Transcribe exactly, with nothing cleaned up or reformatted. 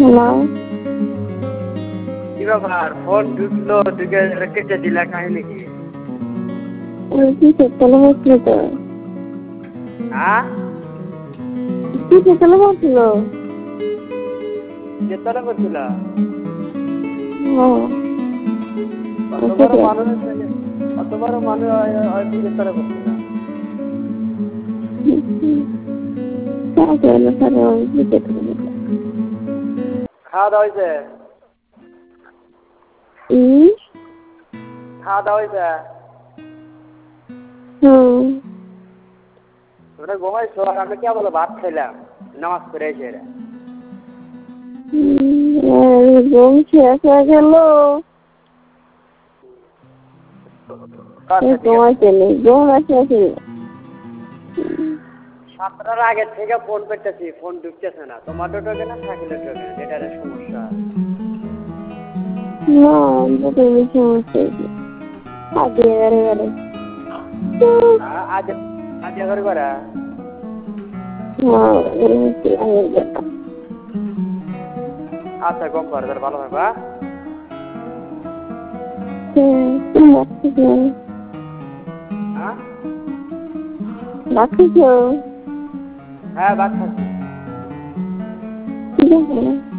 Hello. কি ব্যাপার phone ঢুকলো ঢুকে কেটে দিলা কাহিনী কি? কি চেতলা হচ্ছিল তো? হ্যাঁ কি চেতলা হচ্ছিল? চেতলা করছিল হ্যাঁ অত বড় মানুষ অত বড় মানুষ চেতলা করছিল। খাওয়া দাওয়া হয়েছে? হুম খাওয়া দাওয়া হয়েছে? হুম তোমরা ঘুমাইছো আর আমি কে বলো ভাত খাইলাম নামাজ পড়ে এসে ঘুম শেষ হয়ে গেল। ঘুমাইতে নেই ঘুম আসে। সাতটার আগে থেকে ফোন করতেছি ফোন ঢুকতেছে না। তোমার ঢোকে না থাকিলে ঢোকে না, যেটা সমস্যা। না দুটো সমস্যা আগে এবারে এবারে আজ আজ এগারো করা আচ্ছা গম পারো তার ভালো থাকবা। হ্যাঁ রাখিস হ্যাঁ বাদ থাকছি। ঠিক আছে।